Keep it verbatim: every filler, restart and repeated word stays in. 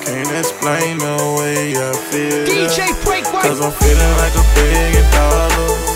can't explain the way I feel. D J Break, Cause I'm feeling like a billion dollars.